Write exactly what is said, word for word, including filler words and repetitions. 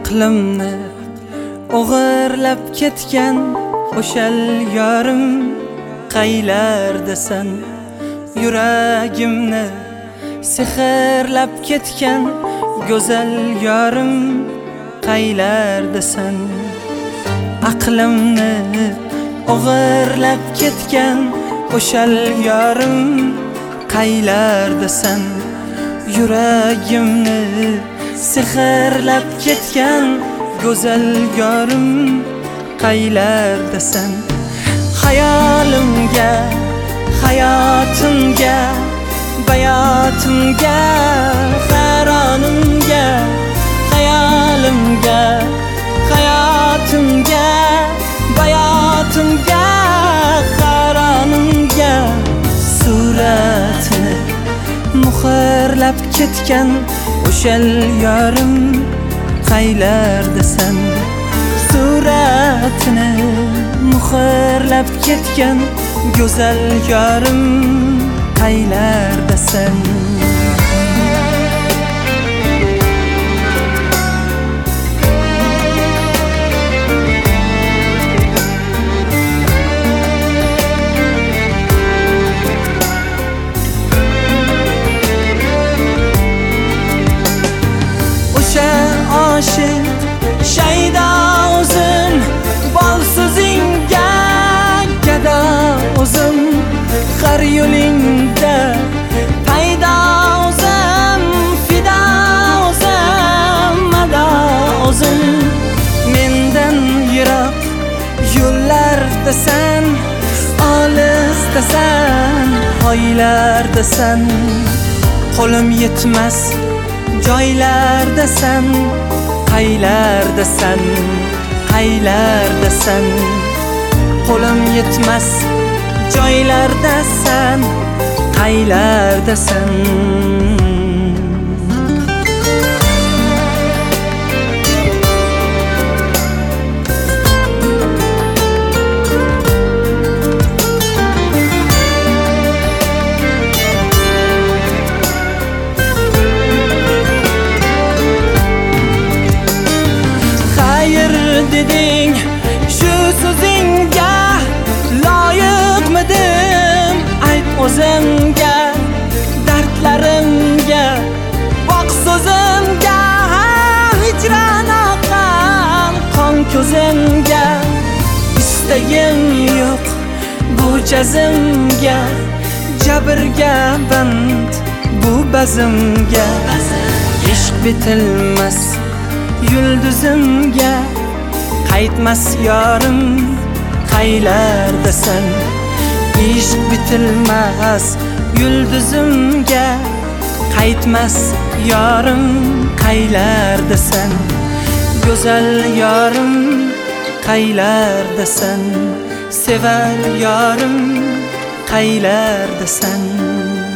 aqlimni o'g'irlab ketgan o'shal yorim qaylardasan? Yuragimni sehrlab ketgan go'zal yorim qaylardasan? Aqlimni o'g'irlab ketgan o'shal yorim qaylardasan? Yuragimni sehrlab ketgan go'zal yorim qaylardasan? Hayolimga, hayotimga, bayotimga, hayronimga, hayolimga, hayotimga, bayotimga, hayronimga suratini muhrlab ketgan o'shal yorim qaylardasan? Suratini muhrlab ketgan go'zal yorim qaylardasan? Oshiq shayda o'zim bolsizingga gado o'zim har yo'lingda paydo o'zim fido o'zim mado o'zim mendan yiroq yo'llardasan olisdasan oylardasan qo'lim yetmas joylardasan qaylardasan qaylardasan qo'lim yetmas joylardasan qaylardasan deding shu so'zingga loyiqmidim ayt o'zimga dardlarimga boq so'zimga hijron oqqan qon ko'zimga istagim yo'q bu jazimga jabrga band bu bazimga ishq bitilmas yulduzimga qaytmas yorim qaylardasan? Ishq bitilmas yulduzimga qaytmas yorim qaylardasan? Go'zal yorim qaylardasan? Sevar yorim qaylardasan?